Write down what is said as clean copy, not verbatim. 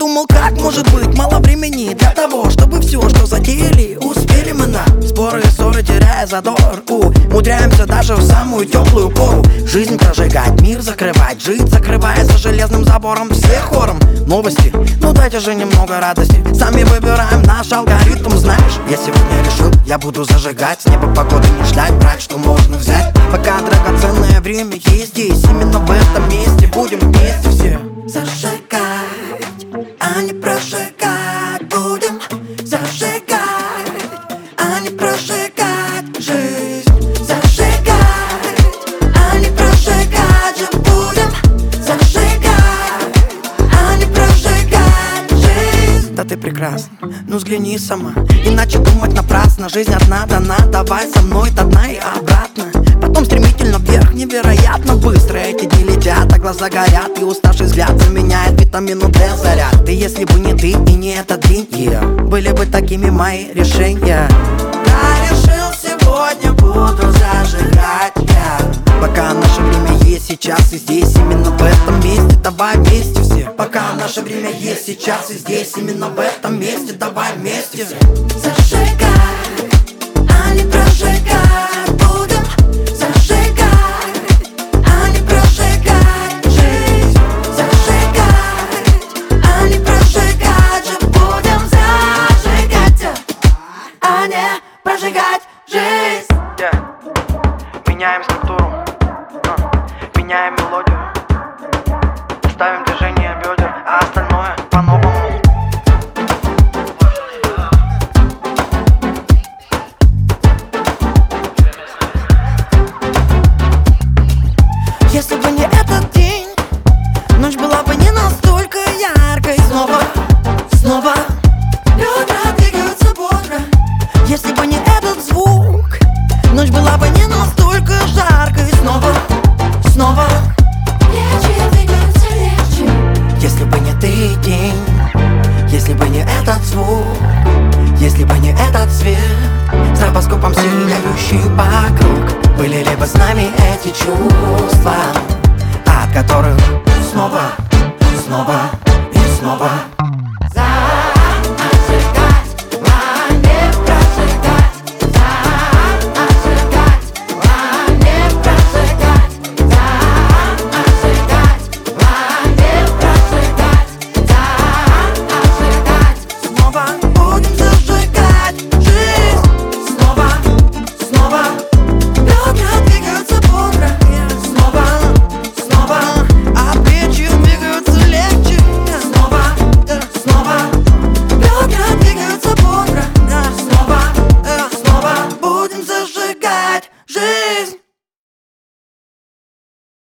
думал, как может быть мало времени для того, чтобы все, что затеяли, успели мы на споры и ссоры, теряя задор. Умудряемся даже в самую теплую пору жизнь прожигать, мир закрывать, жить, закрывая за железным забором всех хором. Новости, ну дайте же немного радости. Сами выбираем наш алгоритм, знаешь. Я сегодня решил, я буду зажигать, с неба погоды не ждать, брать, что можно взять. Пока драгоценное время есть здесь, именно в этом месте будем вместе все зажигать, а не прожигать. Будем зажигать, а не прожигать жизнь. Зажигать, а не прожигать же. Будем зажигать, а не прожигать жизнь. Да ты прекрасна, ну взгляни сама, иначе думать напрасно. Жизнь одна дана, давай со мной до дна и обратно. Потом стремительно вверх, невероятно быстро эти дни летят, а глаза горят, и уставший взгляд заменяет витамину D заряд. И если бы не ты и не этот день, были бы такими мои решения. Я решил, сегодня буду зажигать я. Пока наше время есть сейчас и здесь, именно в этом месте, давай вместе все. Пока наше время есть сейчас и здесь, именно в этом месте, давай вместе все. Зажигай, а не прожигай. Будем зажигать, а не прожигать жизнь. Зажигать, а не прожигать же. Будем зажигать, а не прожигать жизнь. Меняем структуру, меняем мелодию, ставим движение бедер, а остальное по-новому. Если бы не этот день, ночь была бы не настолько яркой. Снова бедра двигаются бодро. Если бы не этот звук, ночь была бы не настолько жаркой. Снова плечи двигаются легче. Если бы не ты день, если бы не этот звук, если бы не этот свет, стробоскопом сияющий вокруг, были ли бы с нами эти чувства, от которых снова